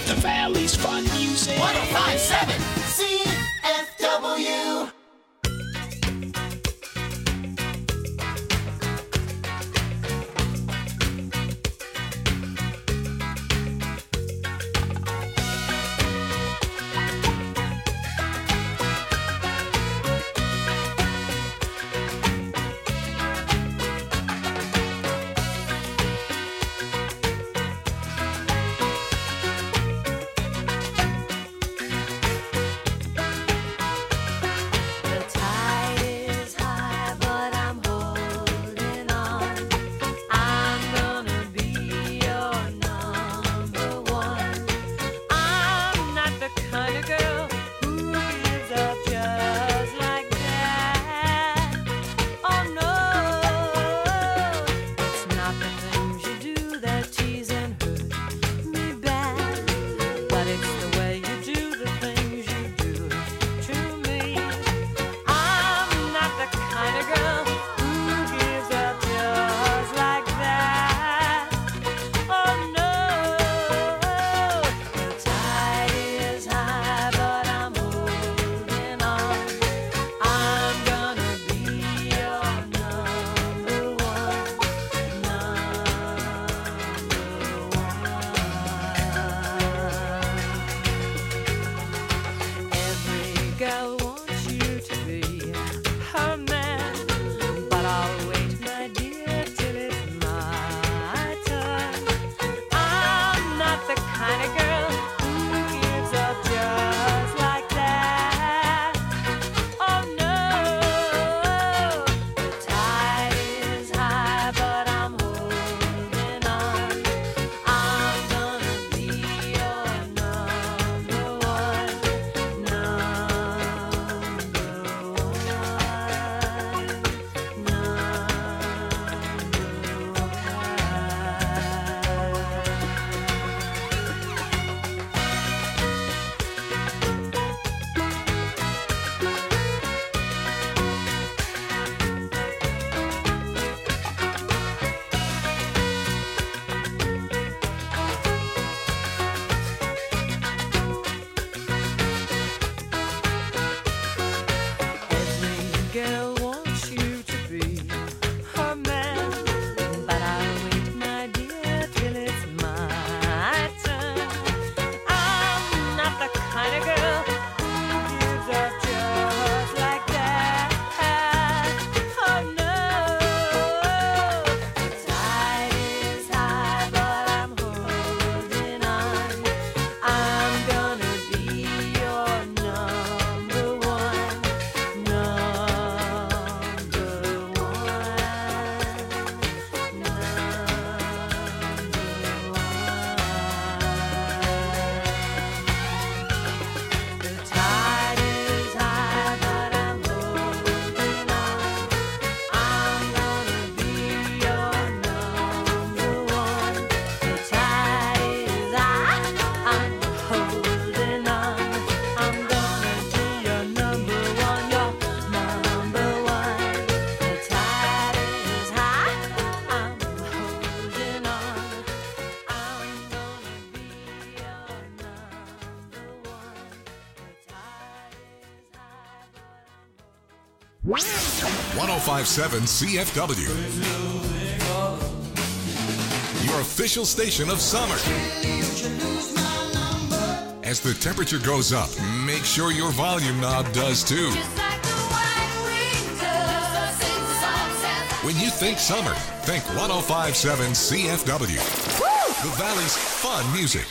The Valley's fun music. 105.7 CFW. .5.7 CFW. Your official station of summer. As the temperature goes up, make sure your volume knob does too. When you think summer, think 105.7 CFW. The Valley's fun music.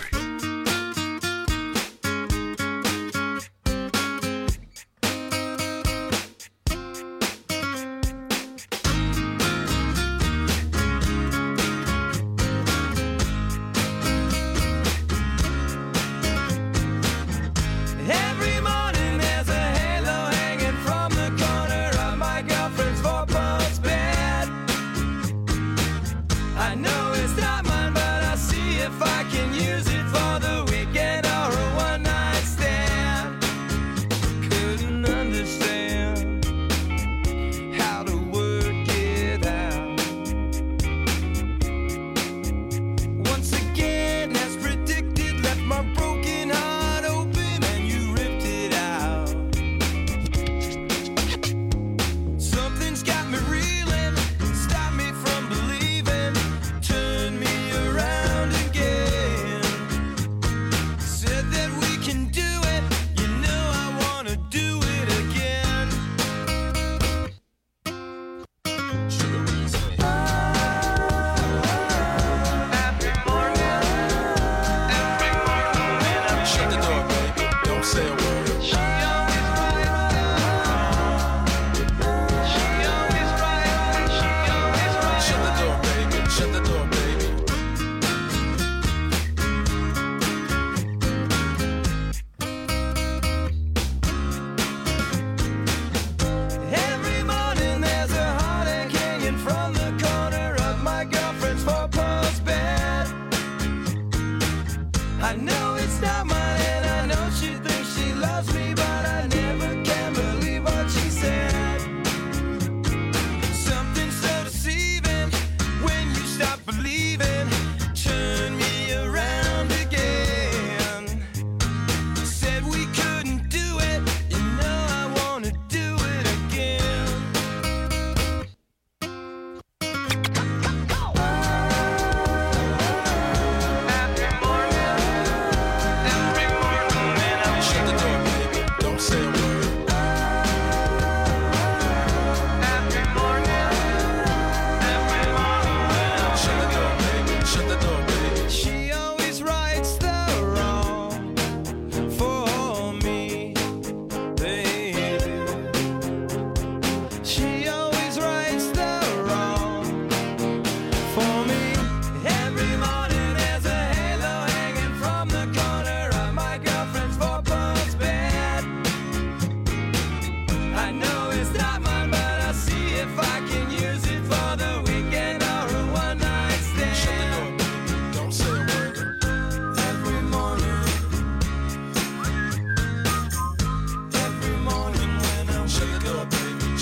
I know it's not mine, but I'll see if I can use it for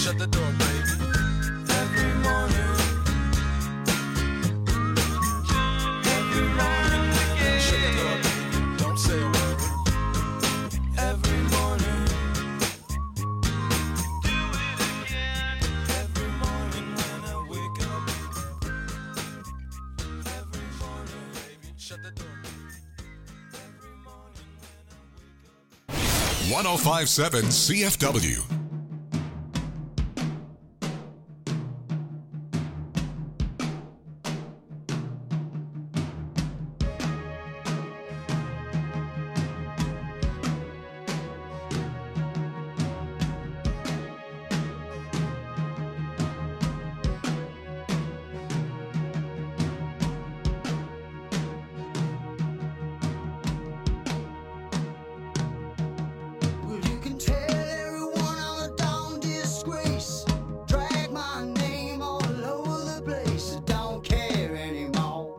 Shut the door, baby. Every morning. Every morning. Shut the door, baby. Don't say a word. Every morning. Do it again. Every morning when I wake up. Every morning, baby. Shut the door, baby. Every morning when I wake up. 1057 CFW. Well, you can tell everyone I'm a down disgrace. Drag my name all over the place. I don't care anymore.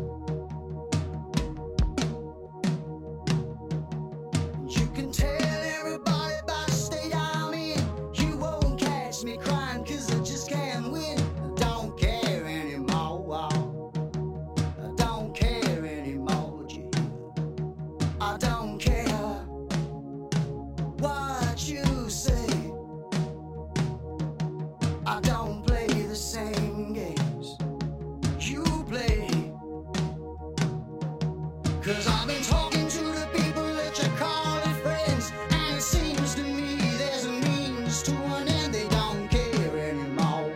You can tell everybody about the state I'm in. You won't catch me crying 'cause I just can't win. I don't care anymore. I don't care anymore, G. I don't care what you say. I don't play the same games you play. 'Cause I've been talking to the people that you call it friends, and it seems to me there's a means to an end. They don't care anymore.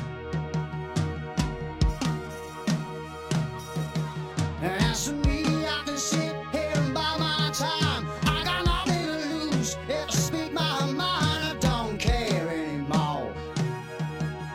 And as for me, I can sit here and buy my time. I got nothing to lose if I speak my mind. I don't care anymore.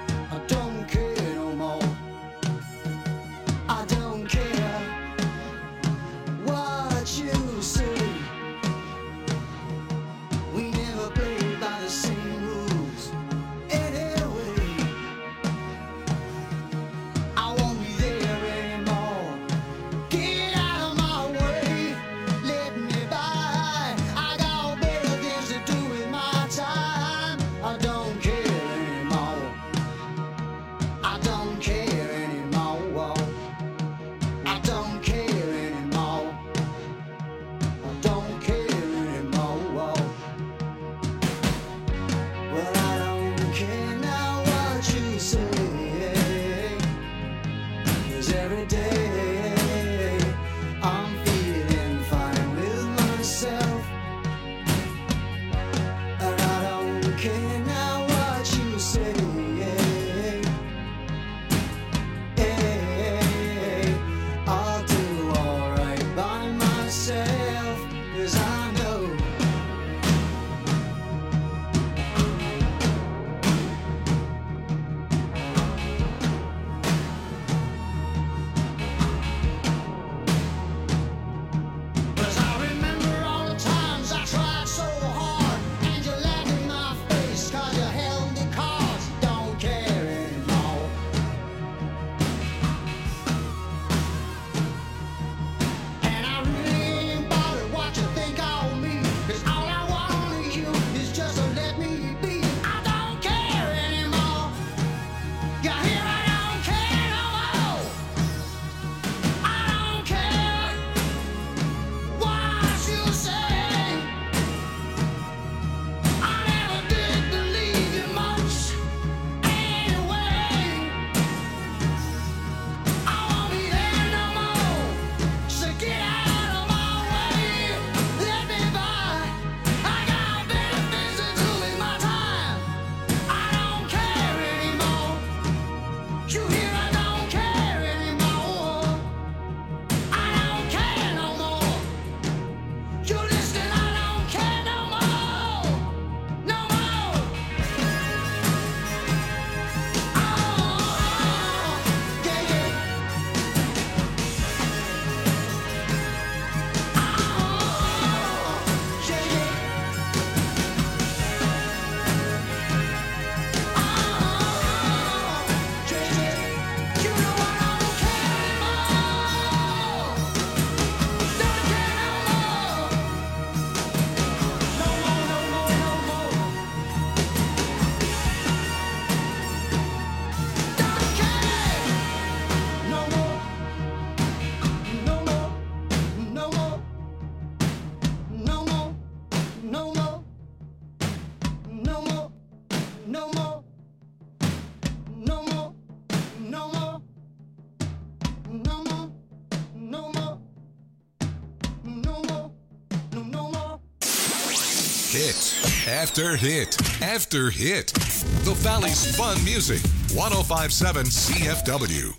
After hit, after hit. The Valley's fun music. 1057 CFW.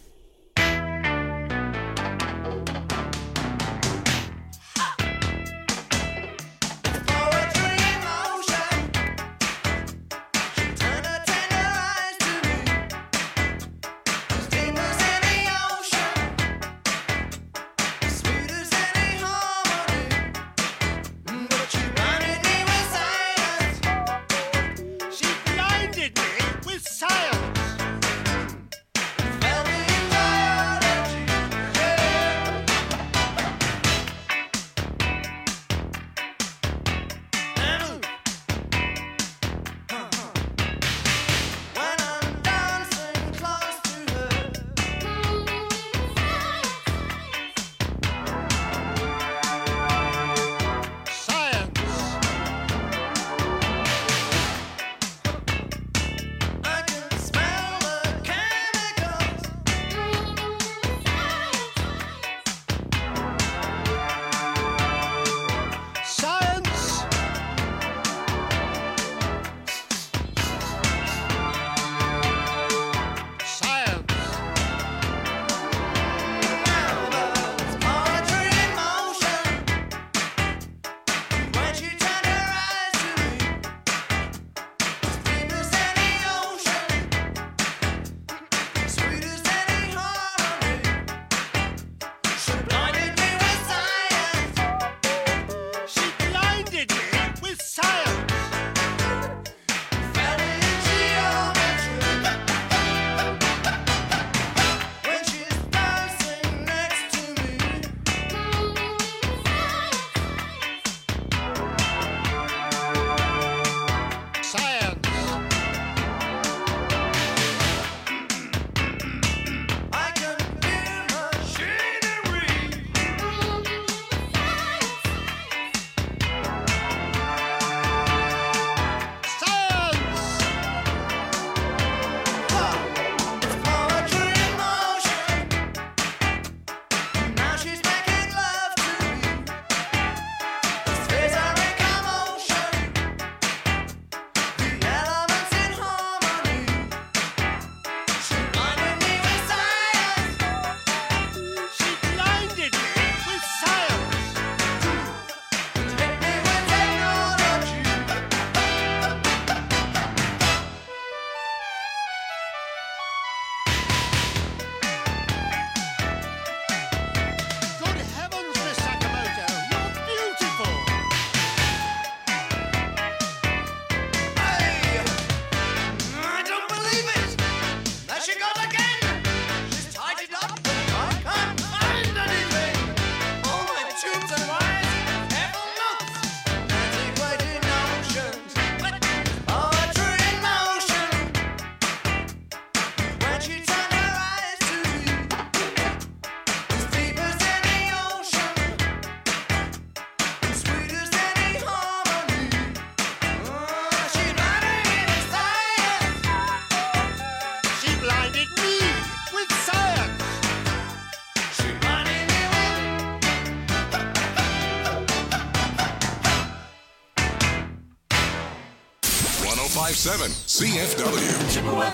CFW.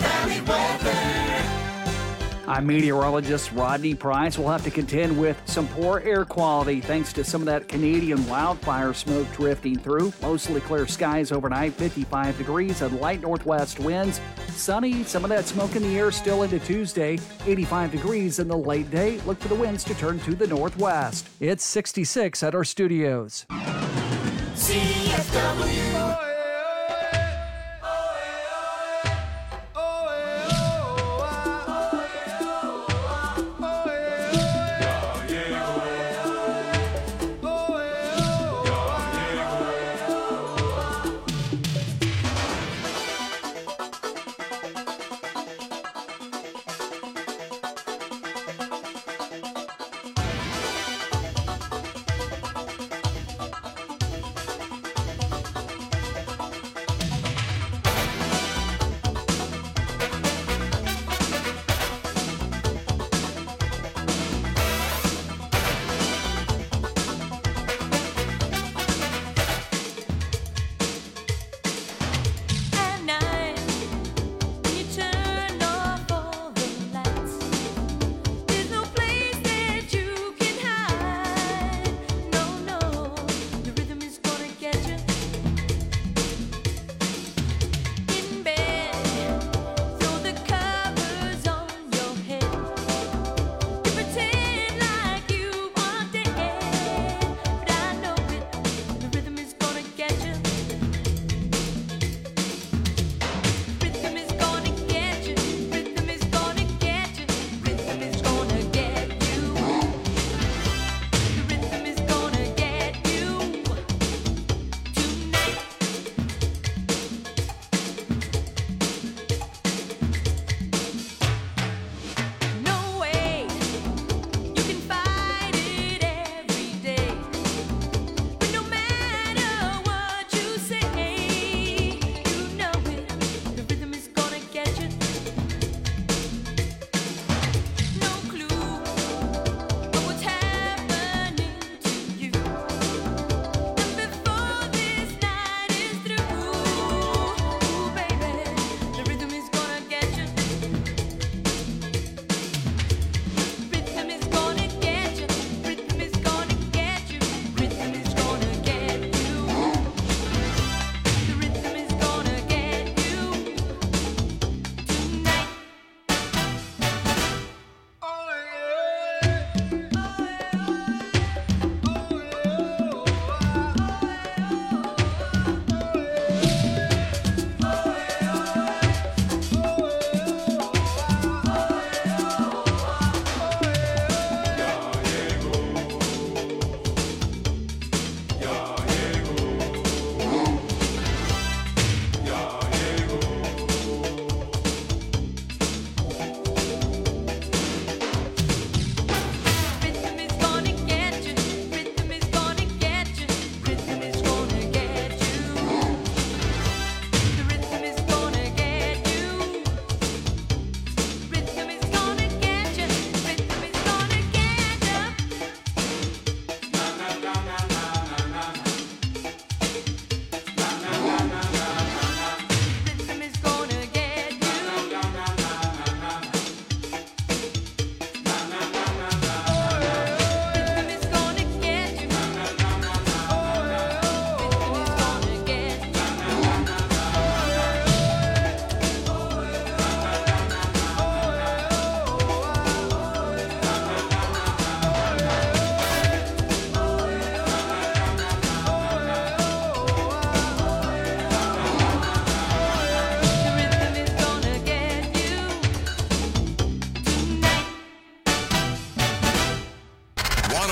I'm meteorologist Rodney Price. We'll have to contend with some poor air quality thanks to some of that Canadian wildfire smoke drifting through. Mostly clear skies overnight, 55 degrees and light northwest winds. Sunny, some of that smoke in the air still into Tuesday, 85 degrees in the late day. Look for the winds to turn to the northwest. It's 66 at our studios. CFW.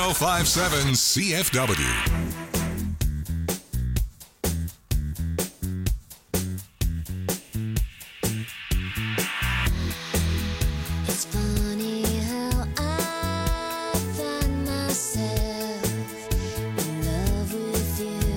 1057 CFW. It's funny how I find myself in love with you.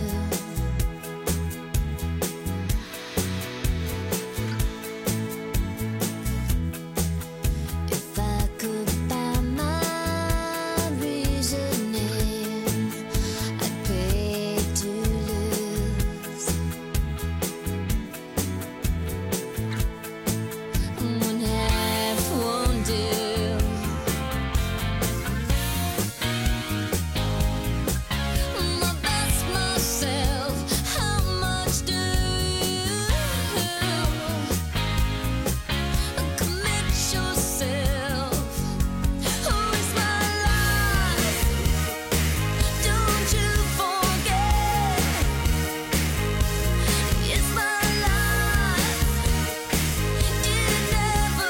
If I could buy my reasoning, I'd pay to lose. One half won't do. My best myself, how much do you commit yourself? Who is my life? Don't you forget, it's my life. It never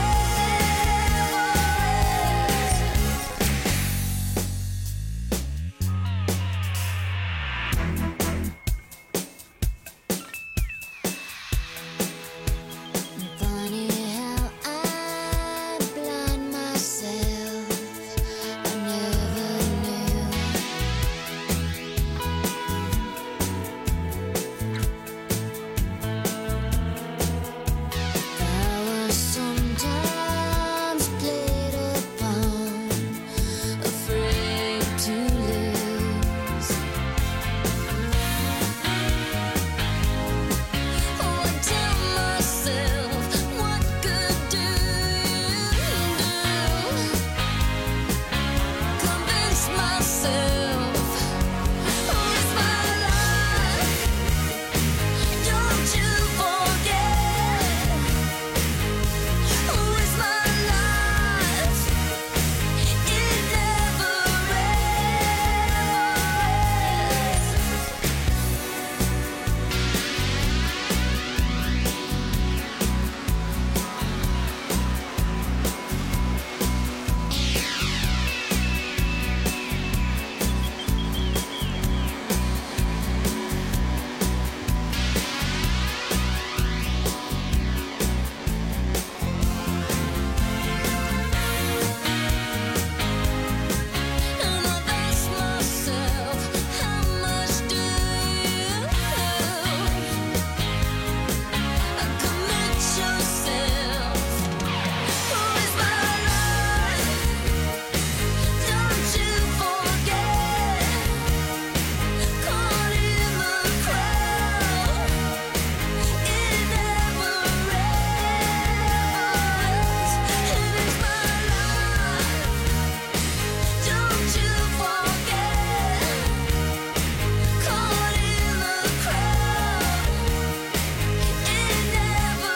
Funny how I blind myself. I never knew. I was sometimes played upon, afraid to lose. Oh, I tell myself, what good do you do? Convince myself, who is my life? Don't you forget, who is my life? It never And I ask myself, how much do you commit yourself? Who is my life? Don't you forget, caught in the crowd. It never ends. It is my life. Don't you forget, caught in the crowd. It never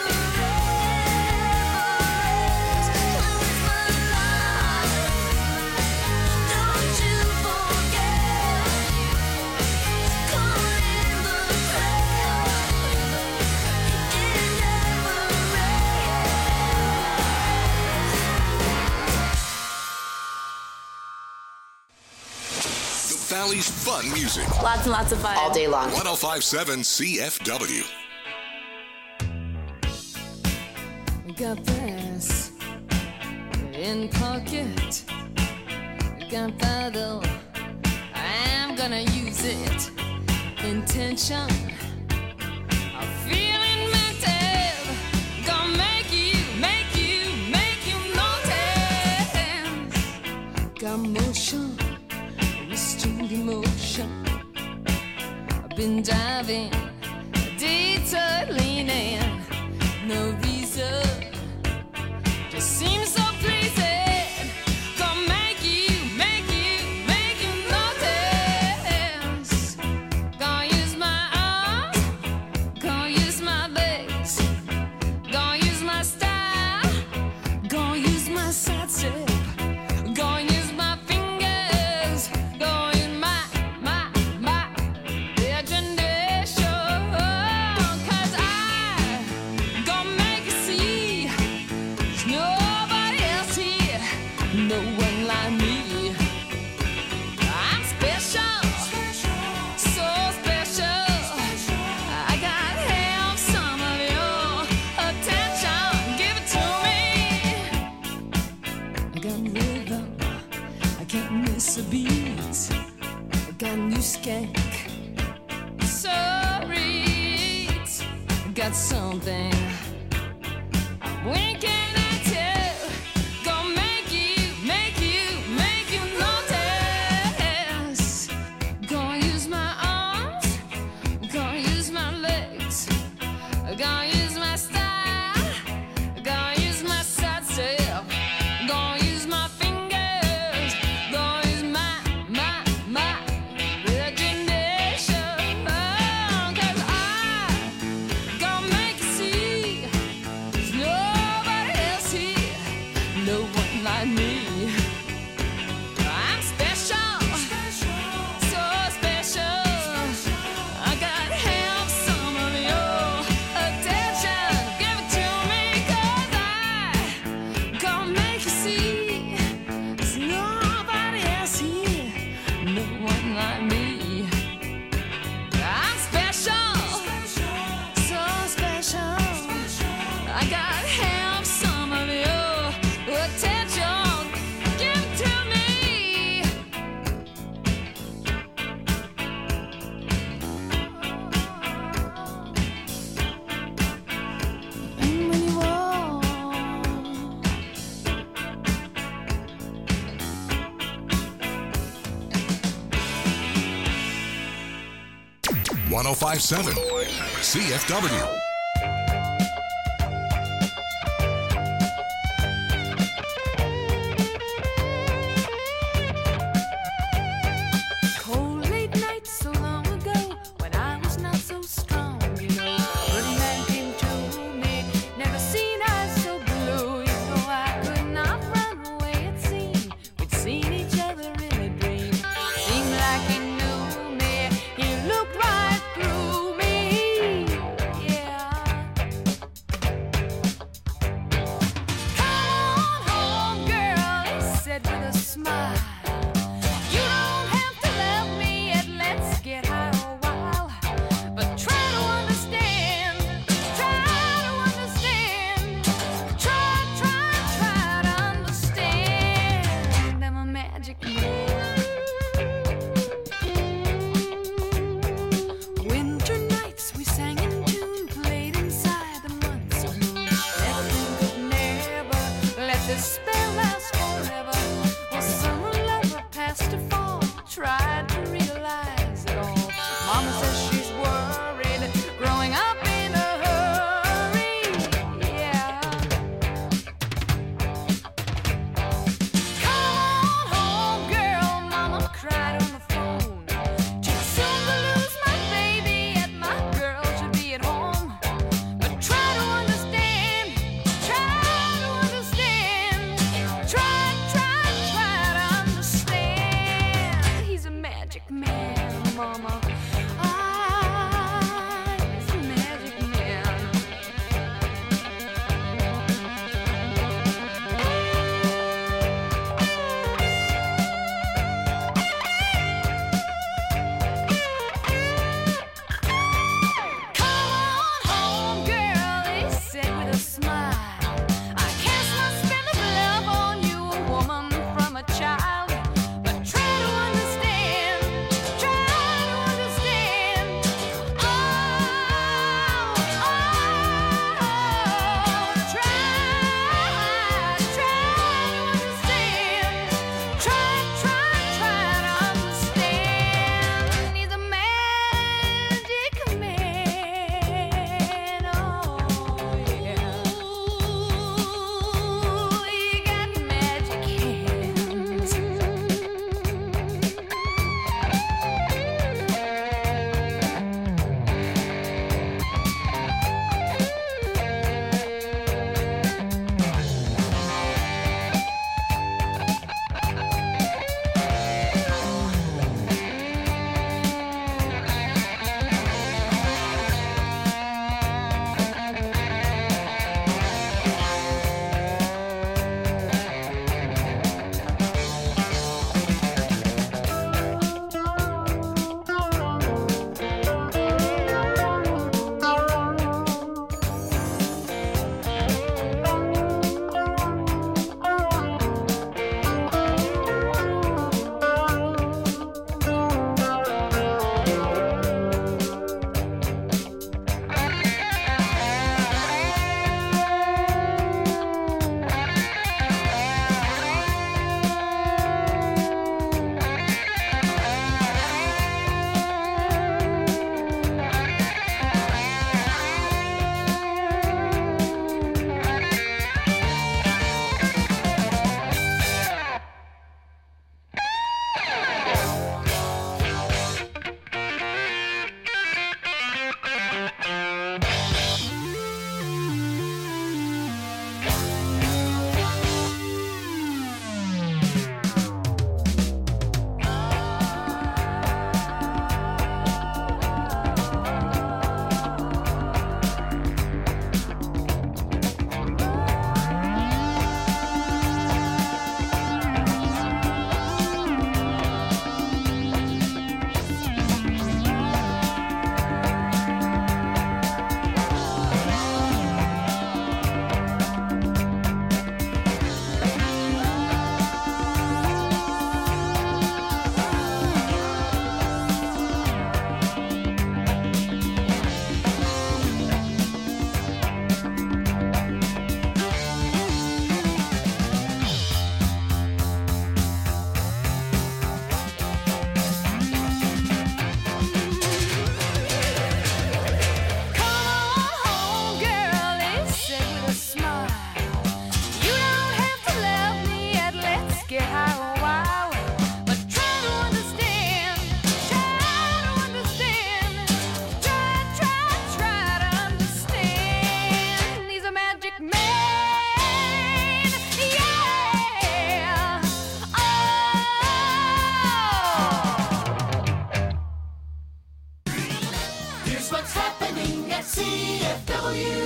ends. Who is my life? Don't you forget, caught in the crowd. It never The Valley's fun music. Lots and lots of fun. all day long. 1057 CFW. Got this in pocket. Gunpowder. I'm gonna use it. Intention. I'm feeling mental. Gonna make you notice. Got motion. Restrained emotion. I've been diving, detour leaning, no reason, just seems so pleasing. Gonna make you notice. Gonna use my arms, gonna use my bass, gonna use my style, gonna use my side step, gonna use my fingers, gonna use my imagination. 1057 CFW. Cold late nights so long ago when I was not so strong, you know. Good man came to me, never seen eyes so blue. You know I could not run away, it seemed. We'd seen each other in a dream. Seemed like he knew me, he looked right through me. Yeah. Come on home, girl, he said with a smile. You don't have to love me yet, let's get high a while. But try to understand, try to understand. Try to understand. I'm a magic man. Winter nights we sang in tune, played inside the months of moon. Neptune could never let this spell last forever. Well, summer lover past to fall, tried to realize it all. Mama says she's worried, growing up in a hurry. Yeah. Come on home, girl, Mama cried on the phone. Too soon to lose my baby, yet my girl should be at home. But try to understand, try to understand. Maine, yeah. Oh. Here's what's happening at CFW.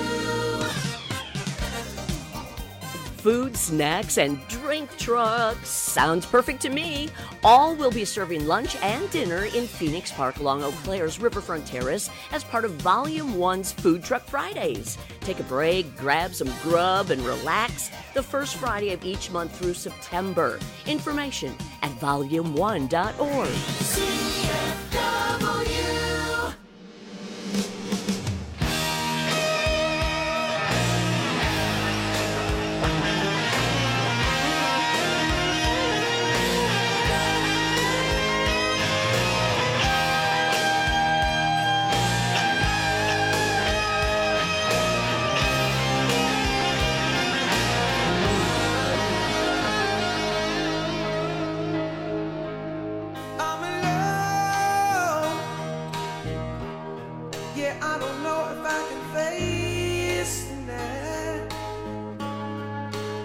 Food, snacks, and drink trucks. Sounds perfect to me. All will be serving lunch and dinner in Phoenix Park along Eau Claire's Riverfront Terrace as part of Volume 1's Food Truck Fridays. Take a break, grab some grub, and relax the first Friday of each month through September. Information at volume1.org. CFW. I'm alone. Yeah, I don't know if I can face the night.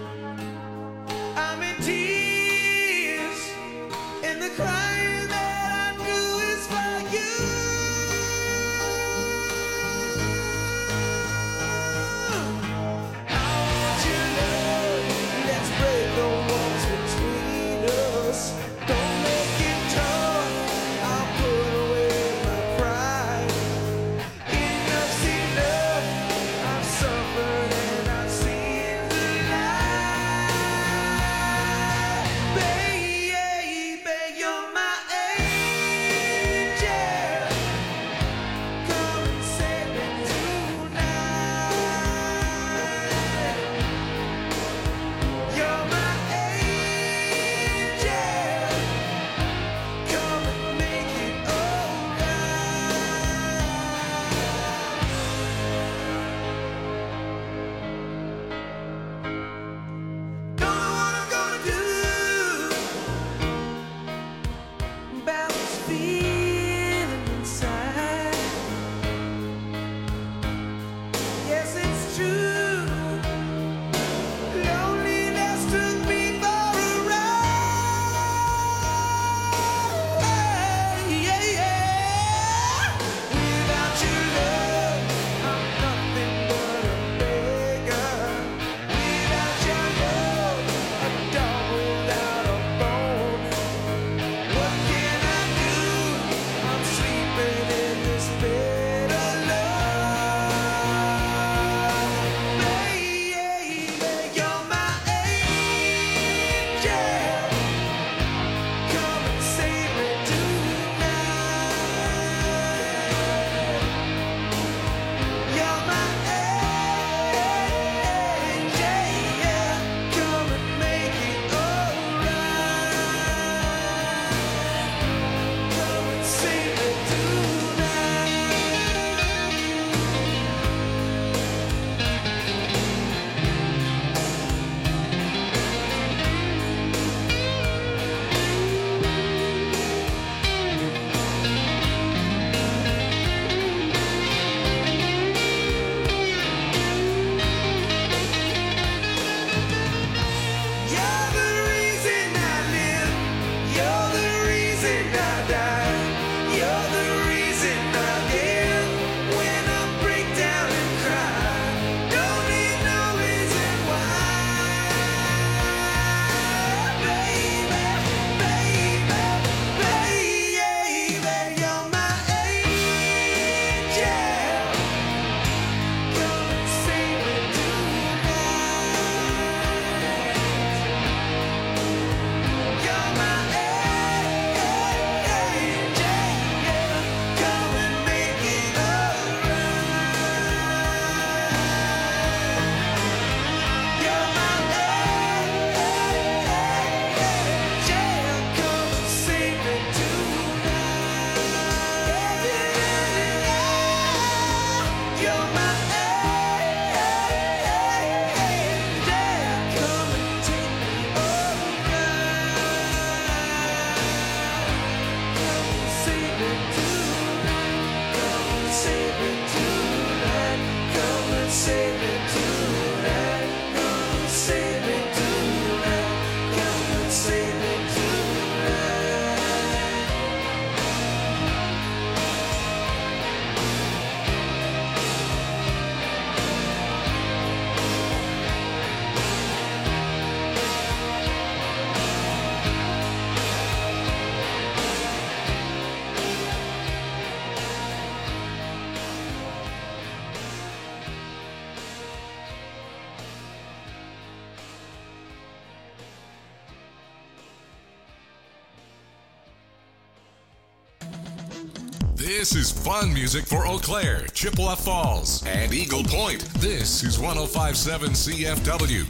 This is fun music for Eau Claire, Chippewa Falls, and Eagle Point. This is 105.7 CFW.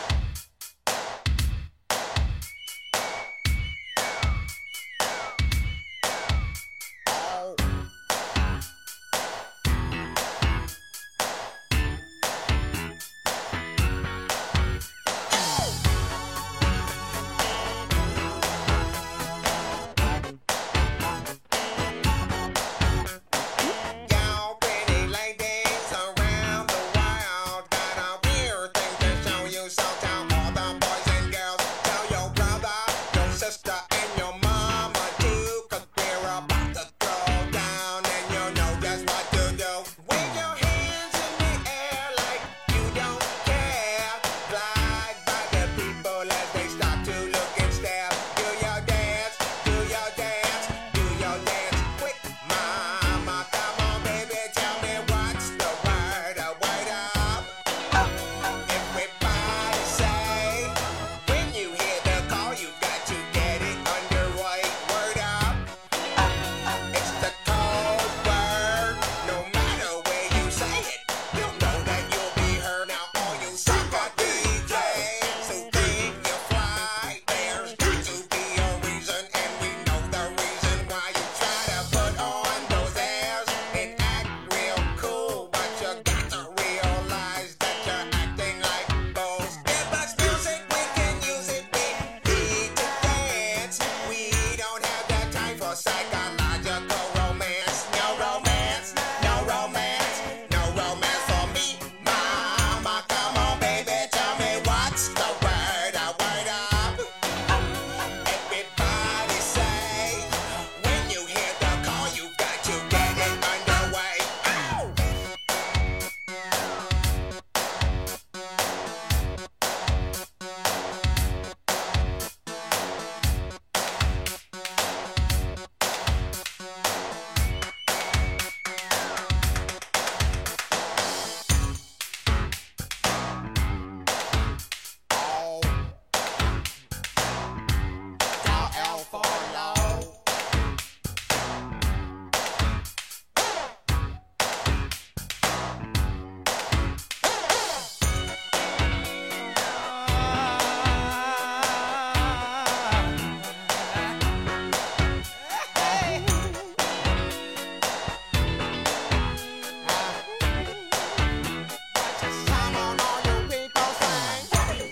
Y'all pretty ladies around the world got a weird thing to show you. So tell all the boys and girls, tell your brother, your sister, and your mama too, 'cause we're about to throw down, and you know just what to do. Wave your hands in the air like you don't care. Glide by the people as they stop to look and stare. Do your dance, do your dance, do your dance quick, mama. Come on, baby, tell me what's the word up. Everybody say, when you hear the call, you got to get it underway. Word up. It's the code word. No matter where you say it, you'll know that you'll be heard. Now all you sucker DJs who think you're fly, there's got to be a reason, and we know the reason why you try to put on those airs and act real cool, but you got to realize that you're acting like fools. Give us music, we can use it. We need to dance. We don't have the time for psychological romance. No romance, no romance, no romance for me, mama. Come on, baby, tell me what's the word up. Everybody say, when you hear the call, you got to get it underway. Ow! L for low. Come on, all you people sing.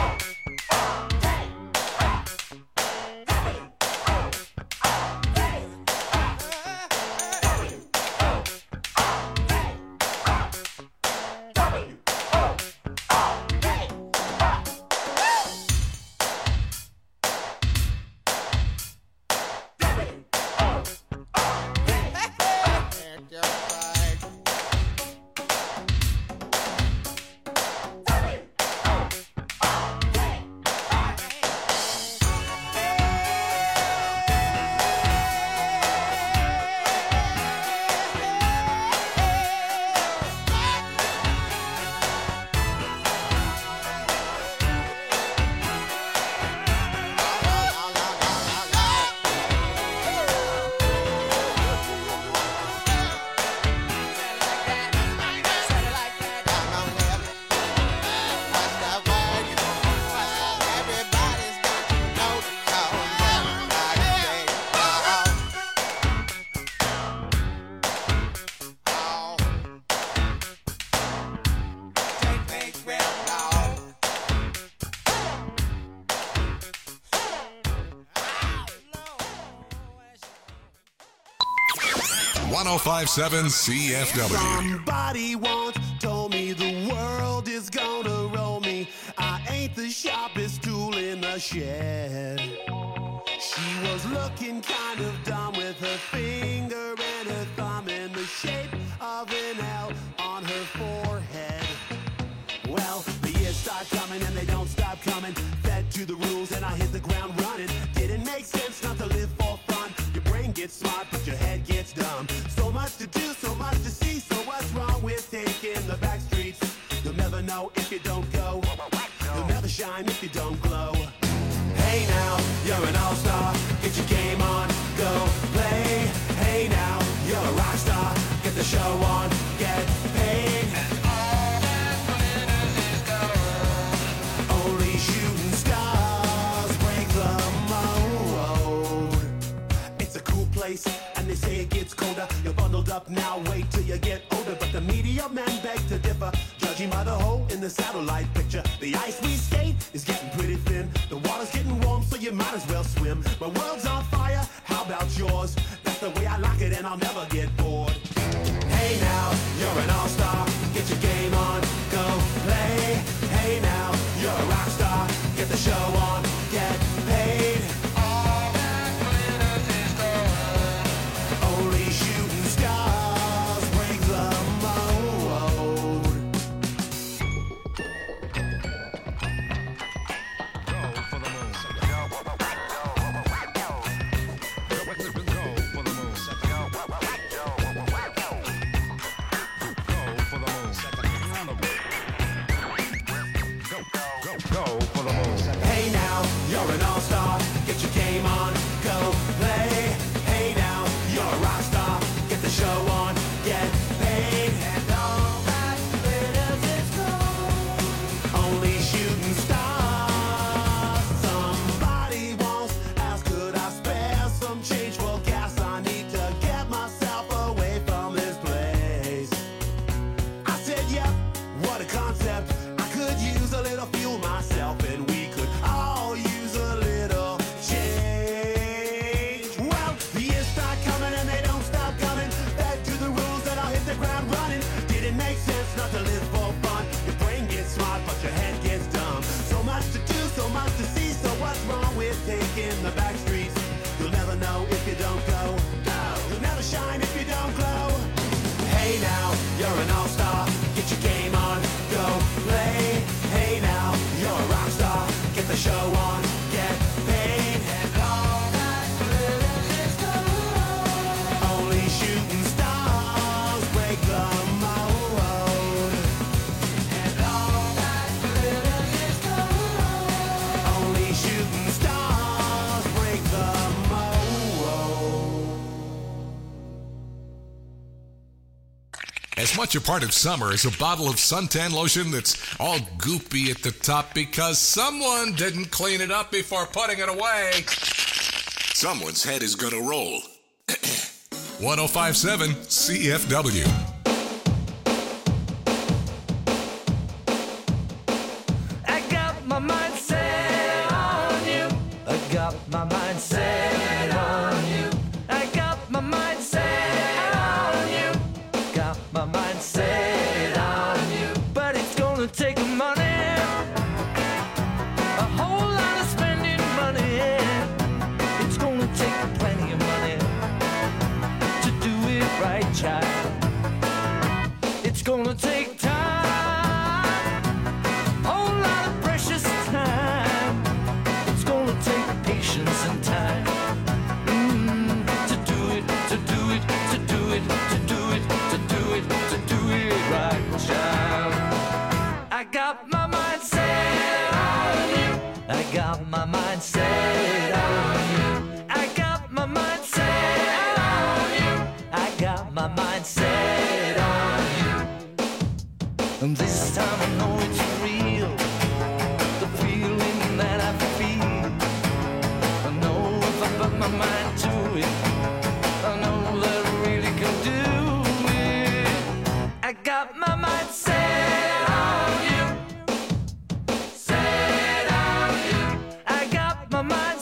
.1057 CFW. Somebody once told me the world is gonna roll me. I ain't the sharpest tool in the shed. She was looking kind of dumb with her finger and her thumb in the shape of an L on her forehead. Well, the years start coming and they don't stop coming. Fed to the rules and I hit the ground running. Didn't make sense not to live for fun. Your brain gets smart but your head gets dumb. So much to do, so much to see. So what's wrong with taking the back streets? You'll never know if you don't go. You'll never shine if you don't glow. Hey now, you're an all-star. Get your game on, go play. Hey now, you're star, get the show on, get paid. Only shooting stars break the mold. It's a cool place, and they say it gets colder. You're bundled up now, wait till you get older. But the media men beg to differ, judging by the hole in the satellite picture. The ice we skate is getting pretty thin. The water's getting warm, so you might as well swim. My world's on fire, how about yours? That's the way I like it, and I'll never get bored. Hey now, you're an all-star, get your game on, go play. Hey now, you're a rock star, get the show on, get paid. All that glitters is gold. Only shooting stars break the mold. Go for the moon. Hey now, you're an all-star, get your game on, go play. Hey now, you're a rock star, get the show on, get paid. And all that glitters is gold. Only shooting stars. Somebody once asked, could I spare some change for gas? I need to get myself away from this place. I said, yep, what a concept. I could use a little fuel myself, and we could all use a little change. Well, the years start coming and they don't stop coming. Back to the rules and I'll hit the ground running. Didn't make sense not to live for fun. Your brain gets smart, but your head gets dumb. So much to do, so much to see. So what's wrong with taking the back streets? You'll never know if you don't go. You'll never shine if you don't glow. Hey now, you're an all-star, get your game on, go play. Hey now, you're a rock star, get the show on, get paid. And all that glitters is gold. Only shooting stars break the mold. And all that glitters is gold. Only shooting stars break the mold. As much a part of summer as a bottle of suntan lotion that's all goopy at the top because someone didn't clean it up before putting it away. Someone's head is gonna roll. 1057 CFW. I got my mind set on you. I got my mind set on you. I got my mind set on you. Got my mind set on you. But it's gonna take money. A whole lot of spending money. It's gonna take plenty of money to do it right, child. It's gonna take time. Whole lot of precious time. It's gonna take patience and time. To do it, to do it, to do it, to do it, to do it, to do it right, child. I got my mind set on you. I got my mind set on you. I got my mind set on you. I got my mind set on you. And this time I know it's real. The feeling that I feel. I know if I put my mind to it, I know that I really can do it. I got my mind set on you. Set on you. I got my mind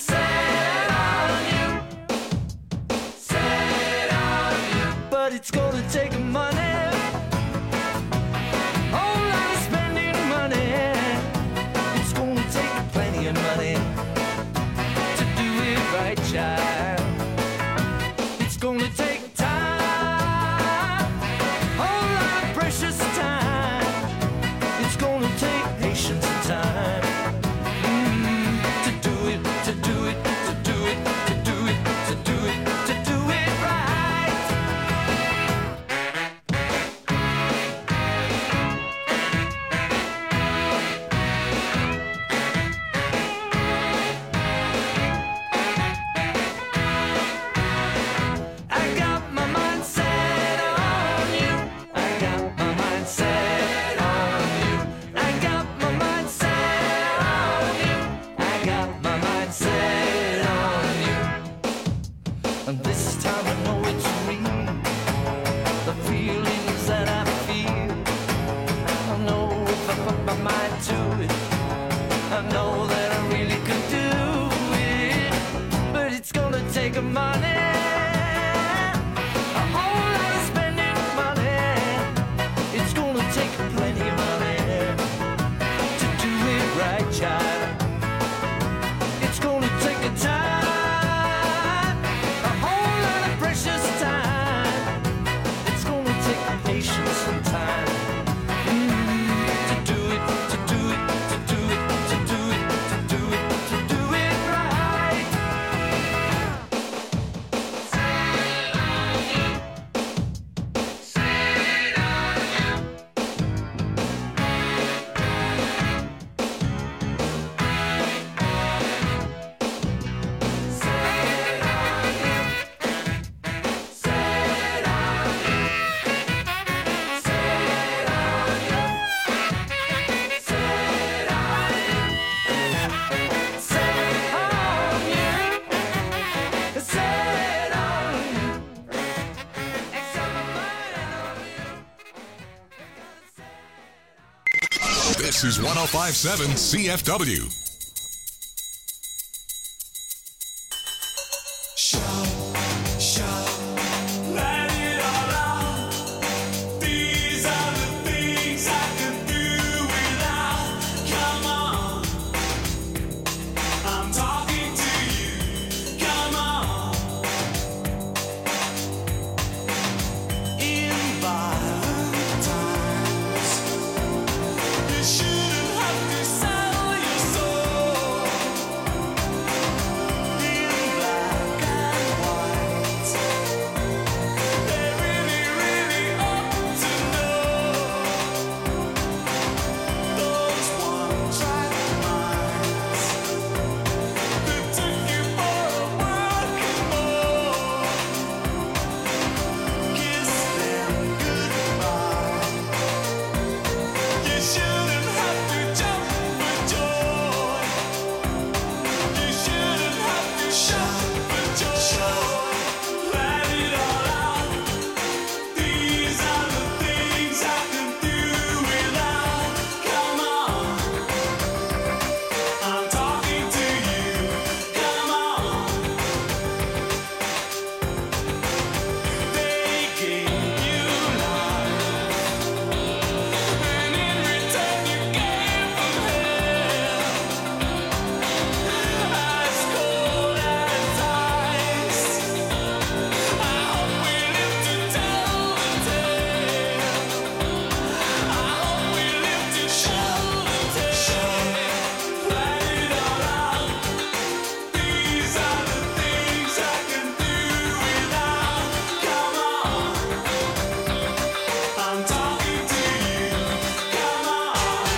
is 105.7 CFW. Let it all out. These are the things I can do without. Come on, I'm talking to you. Come on. In violent times, you shouldn't have to sell your soul. In black and white, they really ought to know. Those one-track minds that took you for a working ball. Kiss them goodbye. You shouldn't have to jump for joy. You shouldn't have to shout for joy. Let it all out. These are the things I can do without. Come on, I'm talking to you. Come on. They gave you life, and in return you gave them hell. As cold as ice. I hope we live to tell the tale. I hope we live to show the tale. Let it all out. These are the things I can do without. Come on, I'm talking to you. Come on.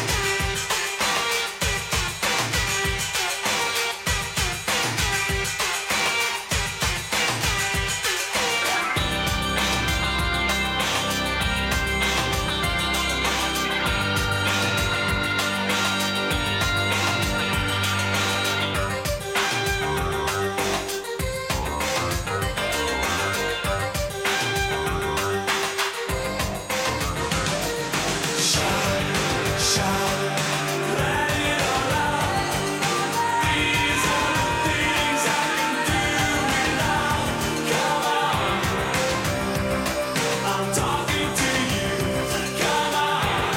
Let it all out. These are the things I can do without. Come on, I'm talking to you. Come on.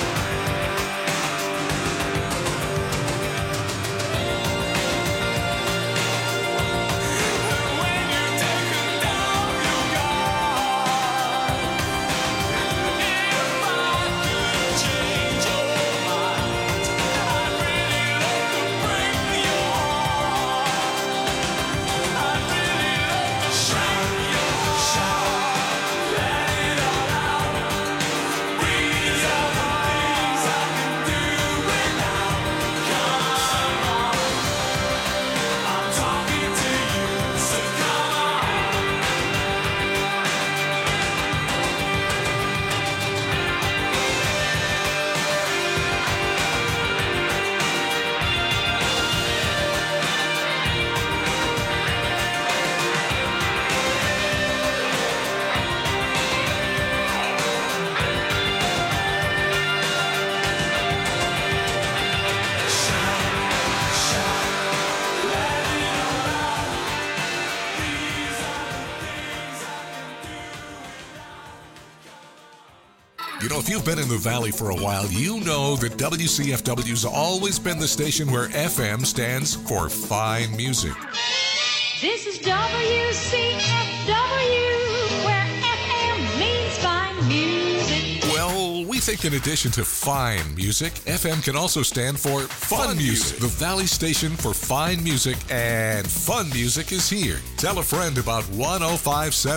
When you're taking down your guard, if I could change your mind, I'd really love to break your heart. I'd really love to shout your shout. Let it all out. These are the things I can do without. Come on, I'm talking to you, so come on. You know, if you've been in the Valley for a while, you know that WCFW's always been the station where FM stands for fine music. This is WCFW, where FM means fine music. Well, we think in addition to fine music, FM can also stand for fun music. The Valley station for fine music and fun music is here. Tell a friend about 105.7